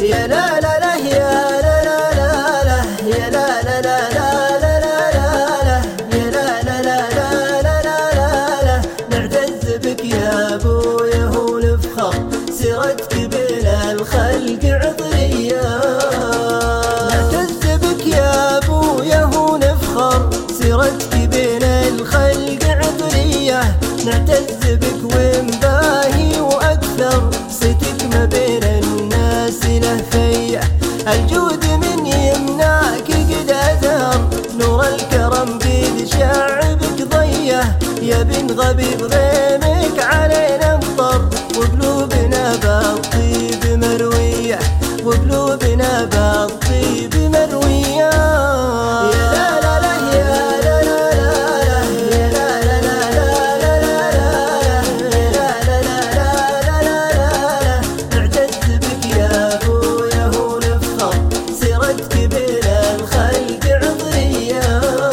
يا لا لا لا يا لا لا لا لا يا لا لا لا لا لا لا يا لا لا لا لا لا لا نعتز بك يا ابويا ونفخر سيرتك بين الخلق عطرية. نعتز بك يا ابويا ونفخر سيرتك بين الخلق عطرية. نعتز بك ونباهي واكثر صيتك ما بين الناس له فيا. الجود من يمناك قد أثر نور الكرم قد شعبك ضيه. يا بن غبيب غيمك علينا مطر وقلوبنا بالطيب مروية وقلوبنا بالطيب مروية. يا لا لا لا يا لا لا لا يا لا لا لا لا لا لا لا نعتز بك يا ابويا ونفخر سيرتك بين الخلق عطرية.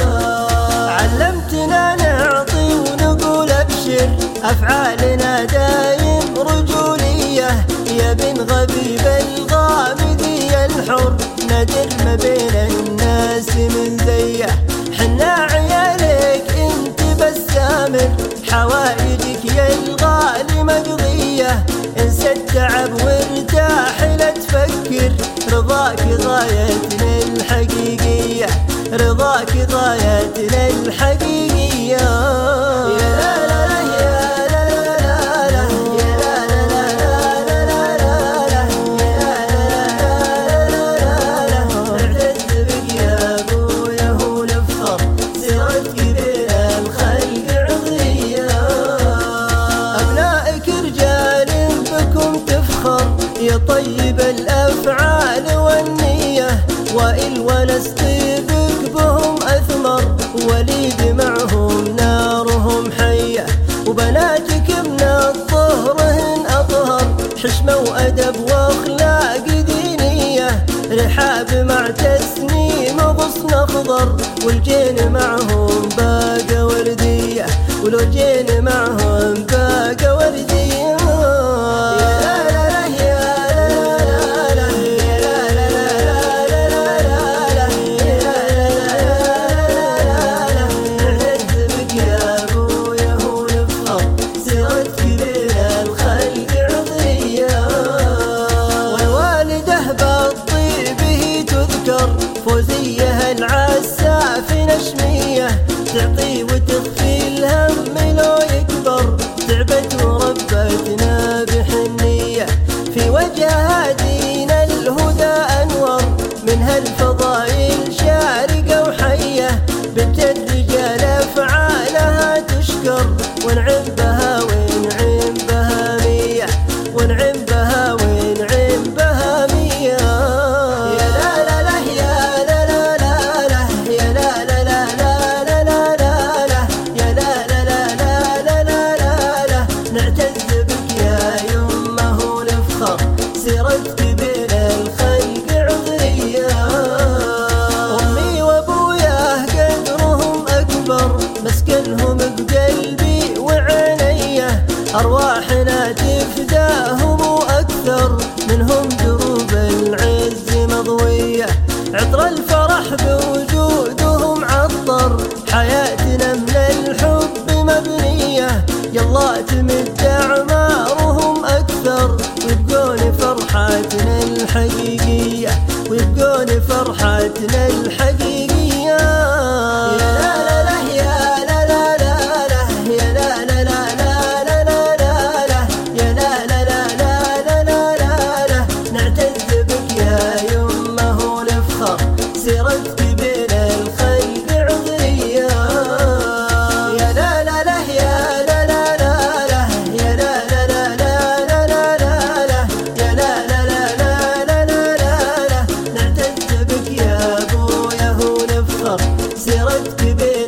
علمتنا نعطي ونقول ابشر افعالنا دايم رجولية. يا بن غبيب الغامدي الحر نادر ما بين الناس من ذيه. حنا عيالك انت بسامر حوايجك يا الغالي مقضية. انسى التعب وارتاح لا تفكر رضاك غايتنا الحقيقية رضاك غايتنا الحقيقية. يا لا لا لا يا لا لا لا يا لا لا لا لا لا نعتز بك يا ابويا ونفخر سيرتك بين الخلق عطرية. أبنائك رجال بكم تفخر يا طيب الأفعال والنية. وإل ونس طيبك بهم أثمر وليد معهم نارهم حية. وبناتك من الطهرهن أطهر حشمة وأدب وأخلاق دينية. رحاب مع تسنيم غصن أخضر والجين معهم باقة وردية ولو جين معهم باقة وردية. يا لا لا لا يا لا لا يا لا لا لا نعتز بك يا ابويا ونفخر سيرتك بين الخلق عطرية. والوالدة بالطيب هي تذكر فوزية العساف نشمية. تعطي وتخفي الهم لو يكبر تعبت وربتنا بحنية. في وجهها دين الهدى أنور من هالفضائل شارقة وحية. بنت الرجال أفعالها تشكر ونعم بها ونعم بها مية ونعم بها ونعم بها مية. يا لا لا لا يا لا لا لا يا لا لا لا لا يا لا لا لا لا نعتز بك يا يمه ونفخر سيرتك بين الخلق عطرية. أمي وأبويا قدرهم أكبر مسكنهم بقلبي وعينيه. أرواحنا تفداهم وأكثر منهم دروب العز مضوية. عطر الفرح بوجودهم عطر حياتنا من الحب مبنية. يلا تمد أعمارهم أكثر ويبقون فرحتنا الحقيقية ويبقون فرحتنا الحقيقية. يا لا لا لا يا لا لا لا يا لا لا لا لا يا لا لا لا لا نعتز بك يا يمه ونفخر سيرتك بين الخلق عطرية. يا لا لا لا يا لا لا لا يا لا لا لا يا لا لا لا نعتز بك يا ابويا ونفخر سيرتك بين